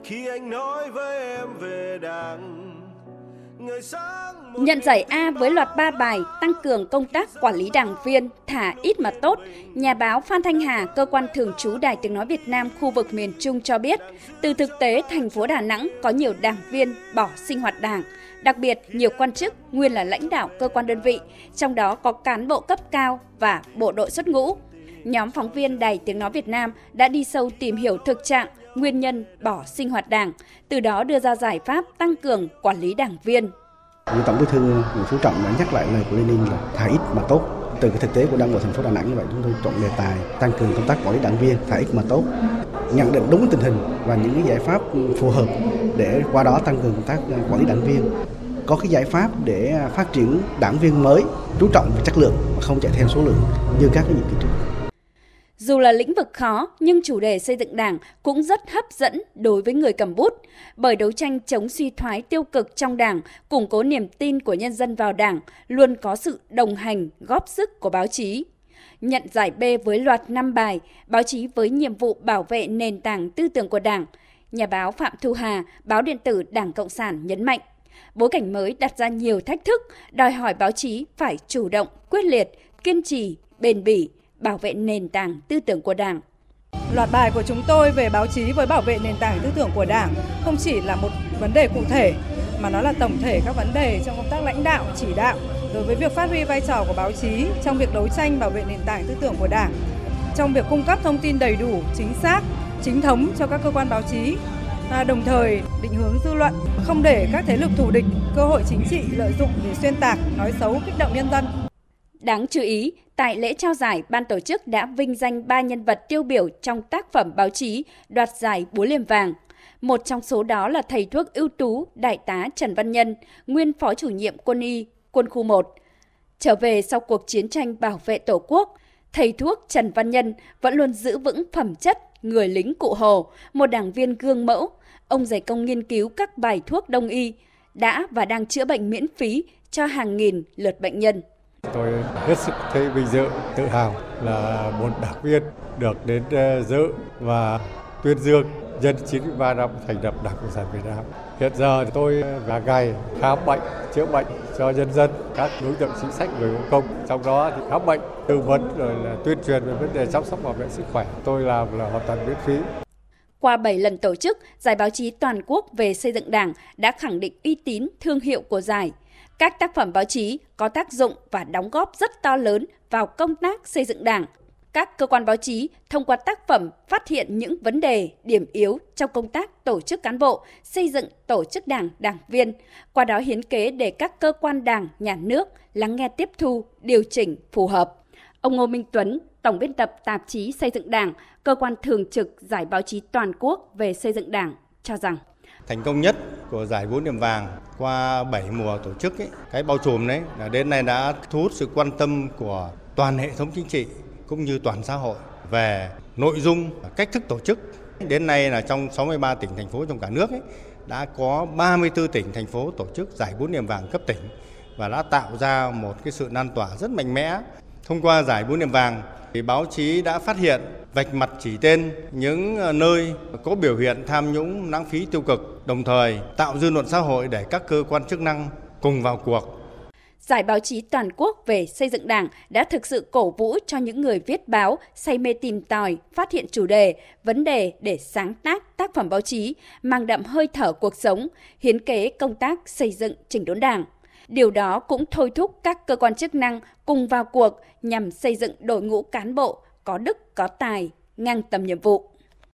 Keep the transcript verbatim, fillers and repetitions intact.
khi anh nói với em về Đảng. Nhận giải A với loạt ba bài tăng cường công tác quản lý đảng viên, thả ít mà tốt, nhà báo Phan Thanh Hà, cơ quan thường trú Đài Tiếng Nói Việt Nam khu vực miền Trung cho biết, từ thực tế thành phố Đà Nẵng có nhiều đảng viên bỏ sinh hoạt đảng, đặc biệt nhiều quan chức nguyên là lãnh đạo cơ quan đơn vị, trong đó có cán bộ cấp cao và bộ đội xuất ngũ. Nhóm phóng viên Đài Tiếng Nói Việt Nam đã đi sâu tìm hiểu thực trạng, nguyên nhân bỏ sinh hoạt đảng, từ đó đưa ra giải pháp tăng cường quản lý đảng viên. Như Tổng Bí thư Nguyễn Phú Trọng đã nhắc lại lời của Lenin là thà ít mà tốt. Từ cái thực tế của Đảng bộ thành phố Đà Nẵng như vậy, chúng tôi chọn đề tài tăng cường công tác quản lý đảng viên, thà ít mà tốt, nhận định đúng tình hình và những cái giải pháp phù hợp để qua đó tăng cường công tác quản lý đảng viên. Có cái giải pháp để phát triển đảng viên mới, chú trọng về chất lượng và không chạy theo số lượng như các cái nhiệm kỳ trước. Dù là lĩnh vực khó, nhưng chủ đề xây dựng đảng cũng rất hấp dẫn đối với người cầm bút, bởi đấu tranh chống suy thoái tiêu cực trong đảng, củng cố niềm tin của nhân dân vào đảng, luôn có sự đồng hành, góp sức của báo chí. Nhận giải B với loạt năm bài, báo chí với nhiệm vụ bảo vệ nền tảng tư tưởng của đảng, nhà báo Phạm Thu Hà, báo điện tử Đảng Cộng sản nhấn mạnh, bối cảnh mới đặt ra nhiều thách thức, đòi hỏi báo chí phải chủ động, quyết liệt, kiên trì, bền bỉ, bảo vệ nền tảng tư tưởng của Đảng. Loạt bài của chúng tôi về báo chí với bảo vệ nền tảng tư tưởng của Đảng không chỉ là một vấn đề cụ thể, mà nó là tổng thể các vấn đề trong công tác lãnh đạo, chỉ đạo đối với việc phát huy vai trò của báo chí trong việc đấu tranh bảo vệ nền tảng tư tưởng của Đảng, trong việc cung cấp thông tin đầy đủ, chính xác, chính thống cho các cơ quan báo chí, à, đồng thời định hướng dư luận, không để các thế lực thù địch, cơ hội chính trị lợi dụng để xuyên tạc, nói xấu, kích động nhân dân. Đáng chú ý, tại lễ trao giải, ban tổ chức đã vinh danh ba nhân vật tiêu biểu trong tác phẩm báo chí đoạt giải Búa Liềm Vàng. Một trong số đó là thầy thuốc ưu tú Đại tá Trần Văn Nhân, nguyên phó chủ nhiệm quân y, quân khu một. Trở về sau cuộc chiến tranh bảo vệ Tổ quốc, thầy thuốc Trần Văn Nhân vẫn luôn giữ vững phẩm chất người lính Cụ Hồ, một đảng viên gương mẫu. Ông dày công nghiên cứu các bài thuốc đông y, đã và đang chữa bệnh miễn phí cho hàng nghìn lượt bệnh nhân. Tôi hết sức thấy vinh dự, tự hào là một đảng viên được đến dự và tuyên dương nhân chín mươi ba năm thành lập Đảng Cộng sản Việt Nam. Hiện giờ tôi là ngày khám bệnh, chữa bệnh cho nhân dân, các đối tượng chính sách người có công. Trong đó thì khám bệnh, tư vấn rồi là tuyên truyền về vấn đề chăm sóc bảo vệ sức khỏe. Tôi làm là hoàn toàn miễn phí. Qua bảy lần tổ chức, Giải báo chí toàn quốc về xây dựng Đảng đã khẳng định uy tín, thương hiệu của giải. Các tác phẩm báo chí có tác dụng và đóng góp rất to lớn vào công tác xây dựng Đảng. Các cơ quan báo chí thông qua tác phẩm phát hiện những vấn đề, điểm yếu trong công tác tổ chức cán bộ, xây dựng tổ chức Đảng, đảng viên, qua đó hiến kế để các cơ quan Đảng, nhà nước lắng nghe tiếp thu, điều chỉnh phù hợp. Ông Ngô Minh Tuấn, Tổng biên tập tạp chí Xây dựng Đảng, cơ quan thường trực Giải báo chí toàn quốc về xây dựng Đảng, cho rằng thành công nhất của giải Búa Liềm Vàng qua bảy mùa tổ chức ấy, cái bao trùm đấy là đến nay đã thu hút sự quan tâm của toàn hệ thống chính trị cũng như toàn xã hội về nội dung, cách thức tổ chức. Đến nay là trong sáu mươi ba tỉnh thành phố trong cả nước ấy, đã có ba mươi tư tỉnh thành phố tổ chức giải Búa Liềm Vàng cấp tỉnh và đã tạo ra một cái sự lan tỏa rất mạnh mẽ. Thông qua giải Búa Liềm Vàng thì báo chí đã phát hiện, vạch mặt chỉ tên những nơi có biểu hiện tham nhũng, lãng phí tiêu cực, đồng thời tạo dư luận xã hội để các cơ quan chức năng cùng vào cuộc. Giải báo chí toàn quốc về xây dựng Đảng đã thực sự cổ vũ cho những người viết báo say mê tìm tòi, phát hiện chủ đề, vấn đề để sáng tác tác phẩm báo chí mang đậm hơi thở cuộc sống, hiến kế công tác xây dựng chỉnh đốn Đảng. Điều đó cũng thôi thúc các cơ quan chức năng cùng vào cuộc nhằm xây dựng đội ngũ cán bộ có đức, có tài, ngang tầm nhiệm vụ.